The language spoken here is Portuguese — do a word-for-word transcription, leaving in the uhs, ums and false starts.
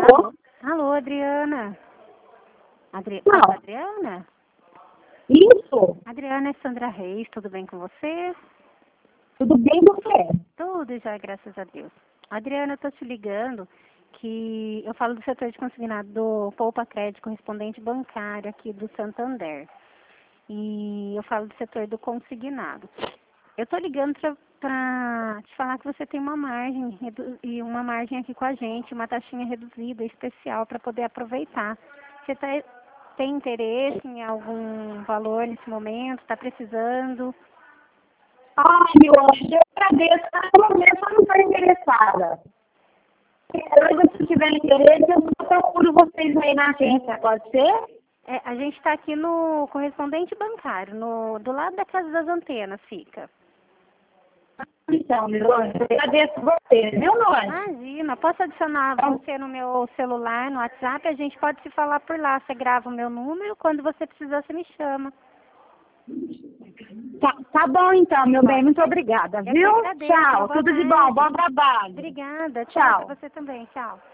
Alô? Alô, Adriana. Adri... Não. Alô, Adriana? Isso. Adriana, é Sandra Reis, tudo bem com você? Tudo bem você? Tudo já, graças a Deus. Adriana, eu tô te ligando que eu falo do setor de consignado do Poupa Crédito Correspondente Bancário aqui do Santander. E eu falo do setor do consignado. Eu tô ligando para te falar que você tem uma margem redu- e uma margem aqui com a gente, uma taxinha reduzida, especial, para poder aproveitar. Você tá, tem interesse em algum valor nesse momento? Está precisando? Ai, meu anjo, eu agradeço. No momento eu não estou interessada. Hoje, se tiver interesse, eu procuro vocês aí na agência, pode ser? É, a gente está aqui no correspondente bancário, no, do lado da Casa das Antenas fica. Então, meu anjo, eu agradeço você, viu, meu anjo? Imagina, posso adicionar você no meu celular, no WhatsApp, a gente pode se falar por lá. Você grava o meu número, quando você precisar, você me chama. Tá, tá bom então, meu bem, muito obrigada, Eu que viu? agradeço, Tchau, boa tudo de tarde. bom, bom trabalho. Obrigada, tchau Tchau. para você também, tchau.